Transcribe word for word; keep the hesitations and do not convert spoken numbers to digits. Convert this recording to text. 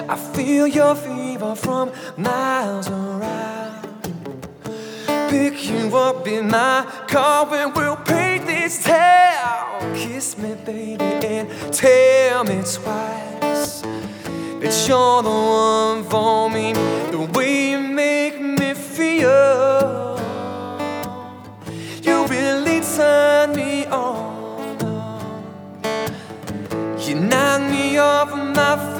I feel your fever from miles around. Pick you up in my car and we'll paint this town. Kiss me, baby, and tell me twice that you're the one for me. The way you make me feel, you really turn me on. You knock me off of my feet.